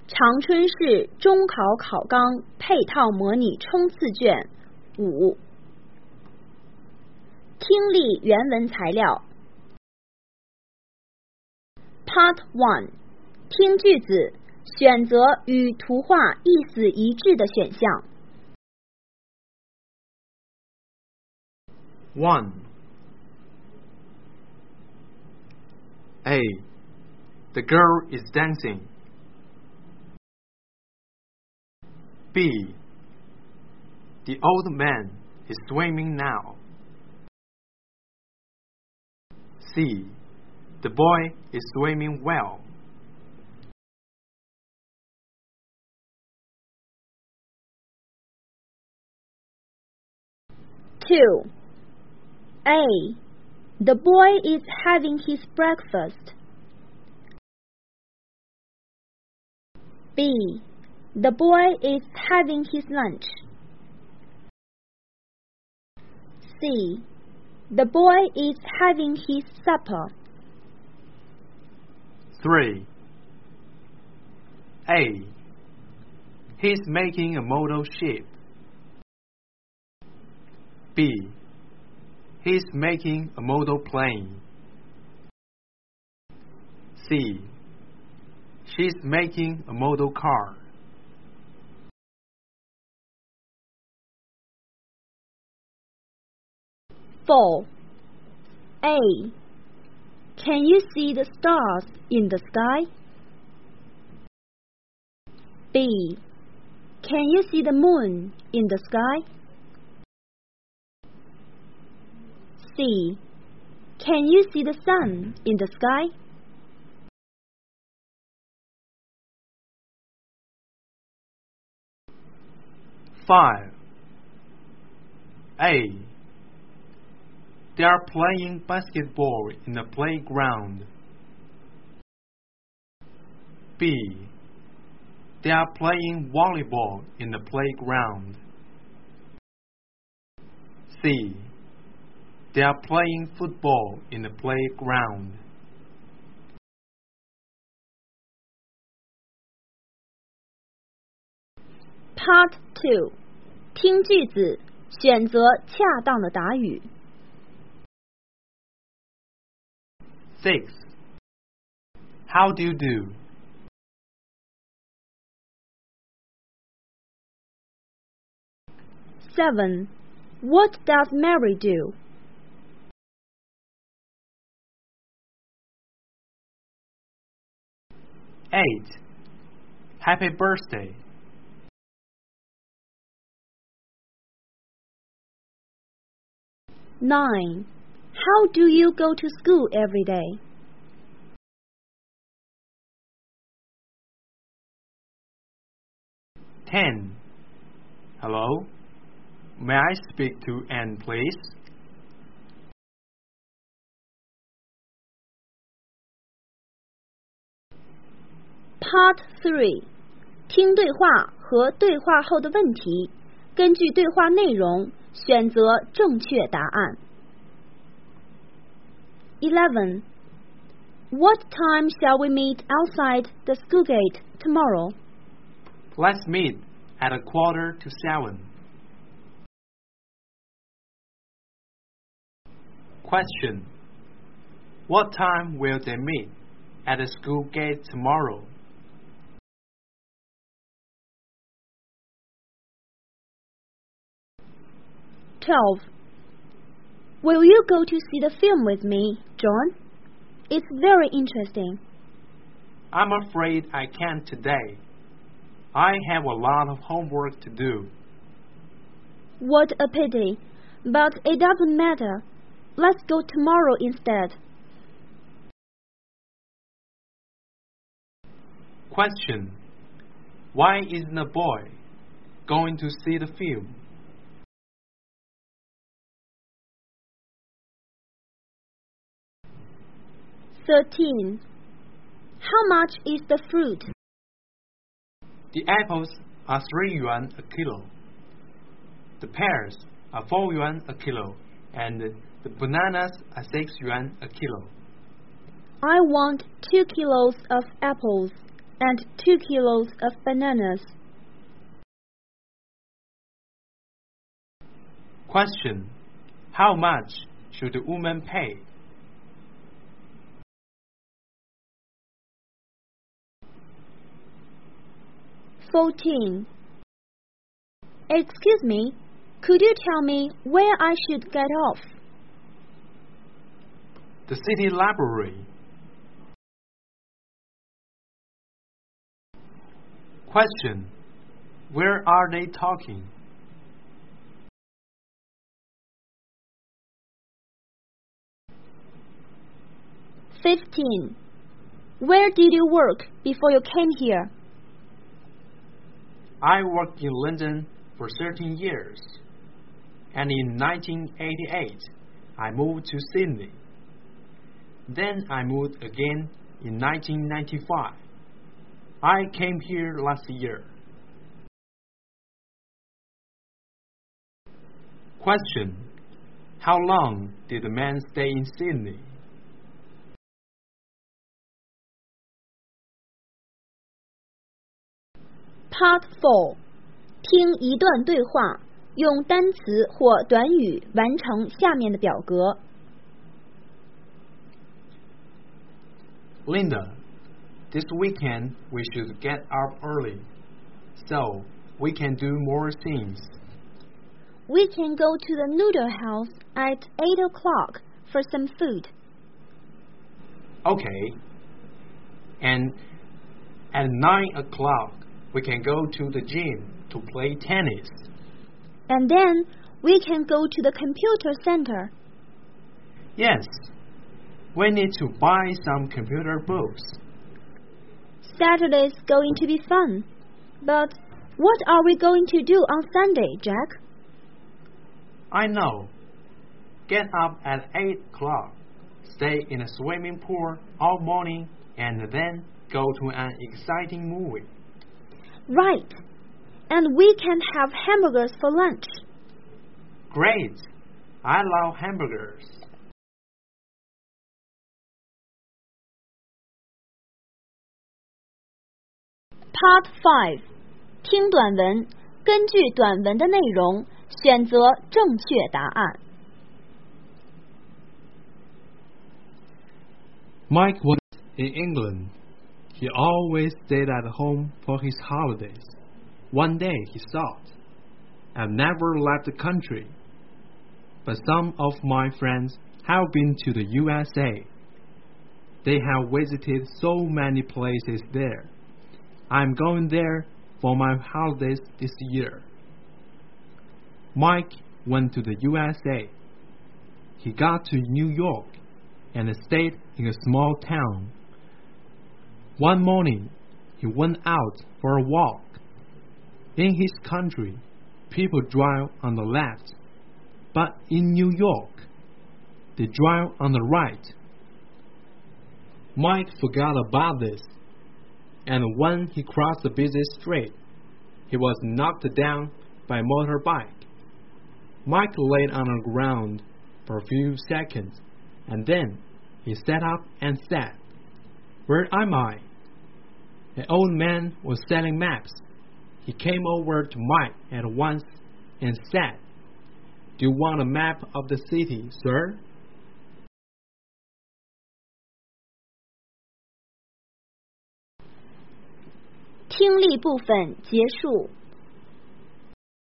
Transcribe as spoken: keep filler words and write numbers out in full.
长春市中考考纲配套模拟冲刺卷五，听力原文材料。Part one， 听句子，选择与图画意思一致的选项。 one. A. The girl is dancing. B. The old man is swimming now. C. The boy is swimming well. two. A. The boy is having his breakfast. B. The boy is having his lunch. C. The boy is having his supper. three. A. He's making a model ship. B. He's making a model plane. C. She's making a model car. four. A. Can you see the stars in the sky? B. Can you see the moon in the sky? C. Can you see the sun in the sky? five. A. They are playing basketball in the playground. B. They are playing volleyball in the playground. C. They are playing football in the playground. Part two， 听句子，选择恰当的答语。 six. How do you do? seven. What does Mary do? eight. Happy birthday. nine. How do you go to school every day? ten. Hello? May I speak to Anne, please? Part three， 听对话和对话后的问题，根据对话内容选择正确答案。eleven. What time shall we meet outside the school gate tomorrow? Let's meet at a quarter to seven. Question. What time will they meet at the school gate tomorrow? twelve. Will you go to see the film with me, John? It's very interesting. I'm afraid I can't today. I have a lot of homework to do. What a pity. But it doesn't matter. Let's go tomorrow instead. Question. Why isn't a boy going to see the film? thirteen. How much is the fruit? The apples are three yuan a kilo. The pears are four yuan a kilo, and the bananas are six yuan a kilo. I want two kilos of apples and two kilos of bananas. Question. How much should the woman pay? fourteen. Excuse me, could you tell me where I should get off? The city library. Question. Where are they talking? fifteen. Where did you work before you came here? I worked in London for thirteen years, and in nineteen eighty-eight I moved to Sydney. Then I moved again in nineteen ninety-five. I came here last year. Question. How long did the man stay in Sydney? Part four. 听一段对话，用单词或短语完成下面的表格。 Linda, this weekend we should get up early, so we can do more things. We can go to the noodle house at eight o'clock for some food. Okay. And at nine o'clock we can go to the gym to play tennis. And then we can go to the computer center. Yes. We need to buy some computer books. Saturday's going to be fun. But what are we going to do on Sunday, Jack? I know. Get up at eight o'clock, stay in a swimming pool all morning, and then go to an exciting movie. Right. And we can have hamburgers for lunch. Great. I love hamburgers. Part five. 听短文，根据短文的内容，选择正确答案。 Mike was in England. He always stayed at home for his holidays. One day he thought, I've never left the country, but some of my friends have been to the U S A. They have visited so many places there. I'm going there for my holidays this year. Mike went to the U S A. He got to New York and stayed in a small town. One morning, he went out for a walk. In his country, people drive on the left, but in New York, they drive on the right. Mike forgot about this, and when he crossed the busy street, he was knocked down by a motorbike. Mike laid on the ground for a few seconds, and then he sat up and said, Where am I? An old man was selling maps. He came over to Mike at once and said, Do you want a map of the city, sir? 听力部分结束。